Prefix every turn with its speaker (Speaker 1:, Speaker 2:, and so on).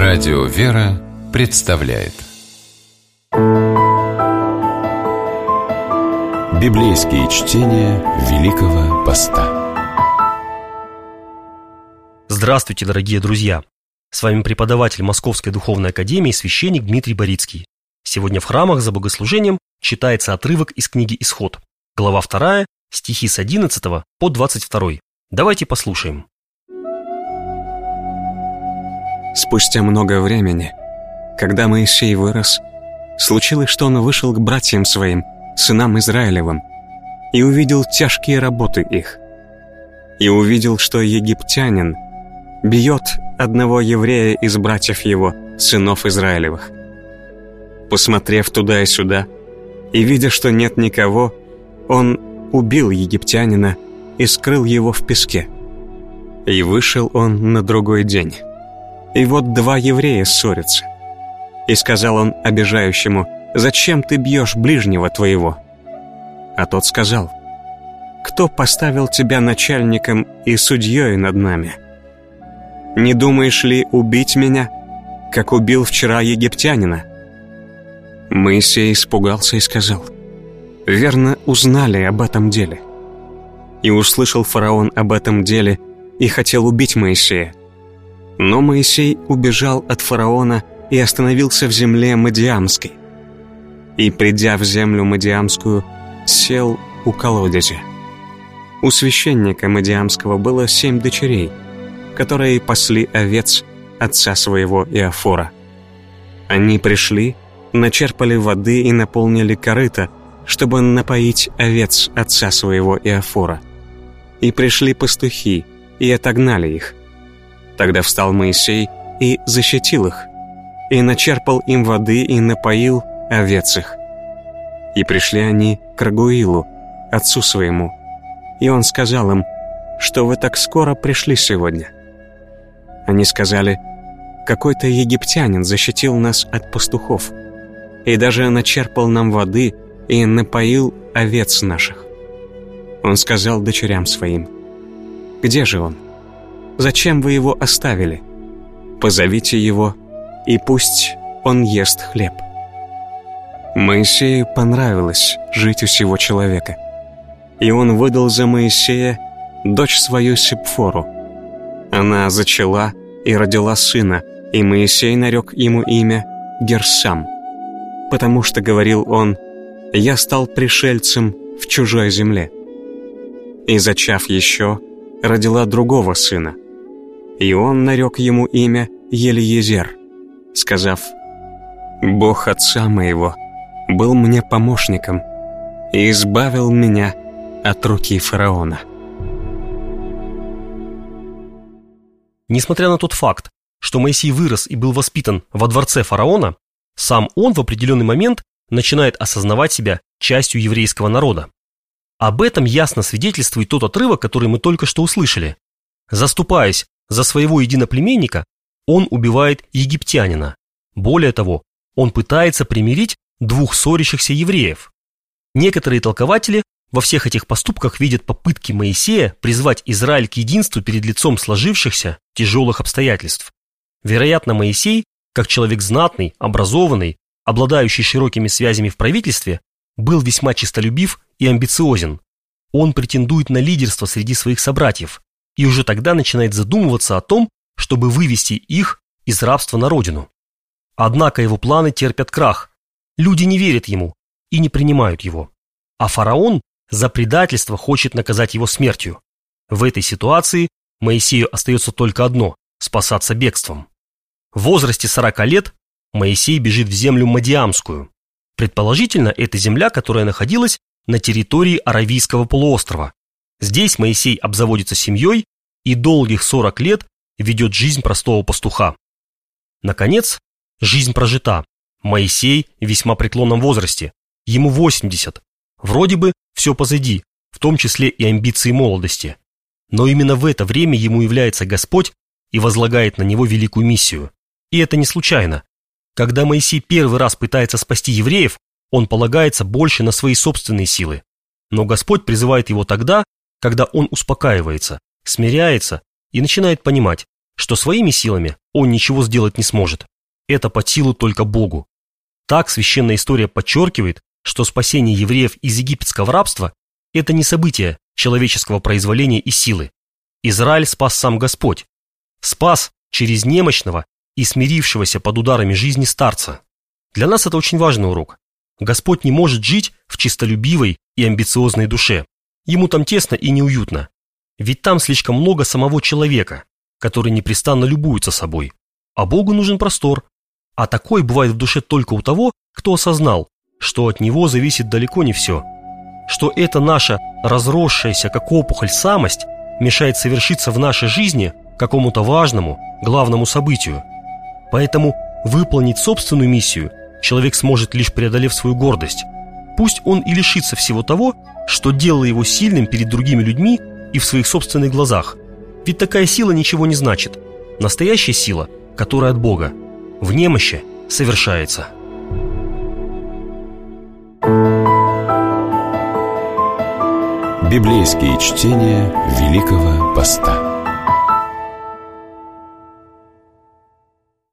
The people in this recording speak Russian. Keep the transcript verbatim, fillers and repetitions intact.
Speaker 1: Радио «Вера» представляет Библейские чтения Великого Поста.
Speaker 2: Здравствуйте, дорогие друзья! С вами преподаватель Московской Духовной Академии, священник Дмитрий Борицкий. Сегодня в храмах за богослужением читается отрывок из книги «Исход», глава вторая, стихи с одиннадцатого по двадцать второй. Давайте послушаем.
Speaker 3: Спустя много времени, когда Моисей вырос, случилось, что он вышел к братьям своим, сынам Израилевым, и увидел тяжкие работы их. И увидел, что египтянин бьет одного еврея из братьев его, сынов Израилевых. Посмотрев туда и сюда, и видя, что нет никого, он убил египтянина и скрыл его в песке. И вышел он на другой день. И вот два еврея ссорятся. И сказал он обижающему: «Зачем ты бьешь ближнего твоего?» А тот сказал: «Кто поставил тебя начальником и судьей над нами? Не думаешь ли убить меня, как убил вчера египтянина?» Моисей испугался и сказал: «Верно, узнали об этом деле». И услышал фараон об этом деле и хотел убить Моисея. Но Моисей убежал от фараона и остановился в земле Мадиамской. И, придя в землю Мадиамскую, сел у колодезя. У священника Мадиамского было семь дочерей, которые пасли овец отца своего Иофора. Они пришли, начерпали воды и наполнили корыто, чтобы напоить овец отца своего Иофора. И пришли пастухи, и отогнали их. Тогда встал Моисей и защитил их, и начерпал им воды и напоил овец их. И пришли они к Рагуилу, отцу своему, и он сказал им: «Что вы так скоро пришли сегодня?» Они сказали: «Какой-то египтянин защитил нас от пастухов, и даже начерпал нам воды и напоил овец наших». Он сказал дочерям своим: «Где же он? Зачем вы его оставили? Позовите его, и пусть он ест хлеб». Моисею понравилось жить у сего человека, и он выдал за Моисея дочь свою Сипфору. Она зачала и родила сына, и Моисей нарек ему имя Герсам, потому что, говорил он, «Я стал пришельцем в чужой земле». И, зачав еще, родила другого сына, и он нарек ему имя Елиезер, сказав: «Бог отца моего был мне помощником и избавил меня от руки фараона».
Speaker 2: Несмотря на тот факт, что Моисей вырос и был воспитан во дворце фараона, сам он в определенный момент начинает осознавать себя частью еврейского народа. Об этом ясно свидетельствует тот отрывок, который мы только что услышали. Заступаясь за своего единоплеменника, он убивает египтянина. Более того, он пытается примирить двух ссорящихся евреев. Некоторые толкователи во всех этих поступках видят попытки Моисея призвать Израиль к единству перед лицом сложившихся тяжелых обстоятельств. Вероятно, Моисей, как человек знатный, образованный, обладающий широкими связями в правительстве, был весьма честолюбив и амбициозен. Он претендует на лидерство среди своих собратьев и уже тогда начинает задумываться о том, чтобы вывести их из рабства на родину. Однако его планы терпят крах. Люди не верят ему и не принимают его. А фараон за предательство хочет наказать его смертью. В этой ситуации Моисею остается только одно – спасаться бегством. В возрасте сорока лет Моисей бежит в землю Мадиамскую. Предположительно, это земля, которая находилась на территории Аравийского полуострова. Здесь Моисей обзаводится семьей и долгих сорок лет ведет жизнь простого пастуха. Наконец, жизнь прожита. Моисей в весьма преклонном возрасте, ему восемьдесят. Вроде бы все позади, в том числе и амбиции молодости. Но именно в это время ему является Господь и возлагает на него великую миссию. И это не случайно. Когда Моисей первый раз пытается спасти евреев, он полагается больше на свои собственные силы. Но Господь призывает его тогда, когда он успокаивается, смиряется и начинает понимать, что своими силами он ничего сделать не сможет. Это под силу только Богу. Так священная история подчеркивает, что спасение евреев из египетского рабства – это не событие человеческого произволения и силы. Израиль спас сам Господь. Спас через немощного и смирившегося под ударами жизни старца. Для нас это очень важный урок. Господь не может жить в чистолюбивой и амбициозной душе. Ему там тесно и неуютно. Ведь там слишком много самого человека, который непрестанно любуется собой. А Богу нужен простор. А такой бывает в душе только у того, кто осознал, что от него зависит далеко не все. Что эта наша разросшаяся, как опухоль, самость мешает совершиться в нашей жизни какому-то важному, главному событию. Поэтому выполнить собственную миссию человек сможет, лишь преодолев свою гордость. Пусть он и лишится всего того, что делало его сильным перед другими людьми и в своих собственных глазах. Ведь такая сила ничего не значит. Настоящая сила, которая от Бога, в немощи совершается.
Speaker 1: Библейские чтения Великого Поста.